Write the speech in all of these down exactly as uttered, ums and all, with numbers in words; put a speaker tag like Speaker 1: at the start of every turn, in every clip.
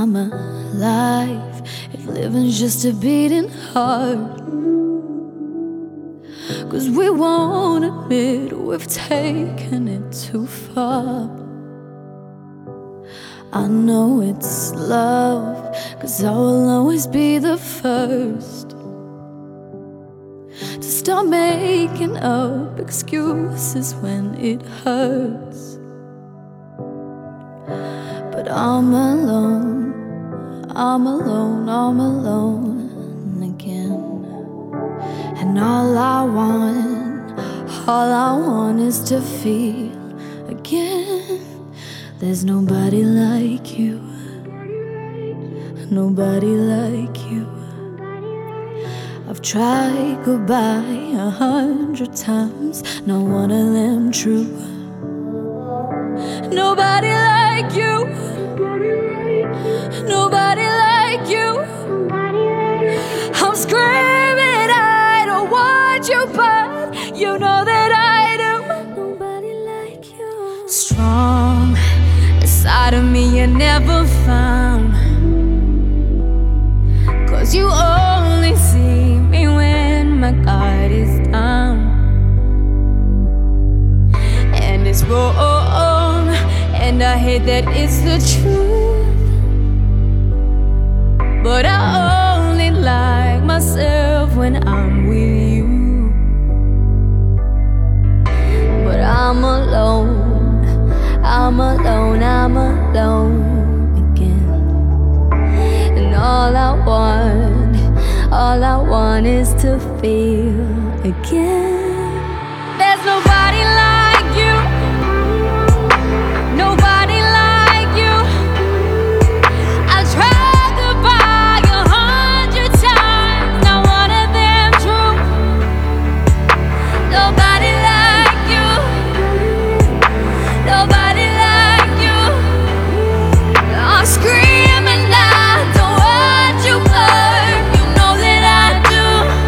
Speaker 1: time alive if living's just a beating heart? 'Cause we won't admit we've taken it too far. I know it's love, 'cause I will always be the first to start making up excuses when it hurts. But I'm alone, I'm alone, I'm alone again. And all I want, all I want is to feel again. There's nobody like you, nobody like you. I've tried goodbye a hundred times, not one of them true. Nobody like you, nobody like you. I'm screaming, I don't want you, but you know that I do. Nobody like you. Strong side of me you never found, 'cause you only see me when my guard is down. And it's wrong, and I hate that it's the truth, but I only like myself when I'm with you. But I'm alone, I'm alone, I'm alone again. And all I want, all I want is to feel again. There's nobody like you, nobody like you. I've tried to buy a hundred times, not one of them true. Nobody like you, nobody like you. I'm screaming, I don't want you, but you know that I do.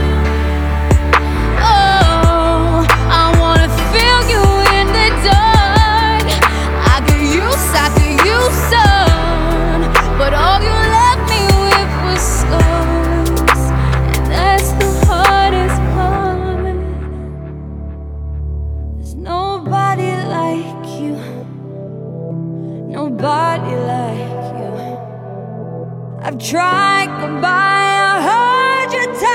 Speaker 1: Oh, I wanna feel you in the dark. I could use, I could use sun, but all you left me with was scars, and that's the hardest part. There's nobody like you, nobody like you. I've tried goodbye a hundred times.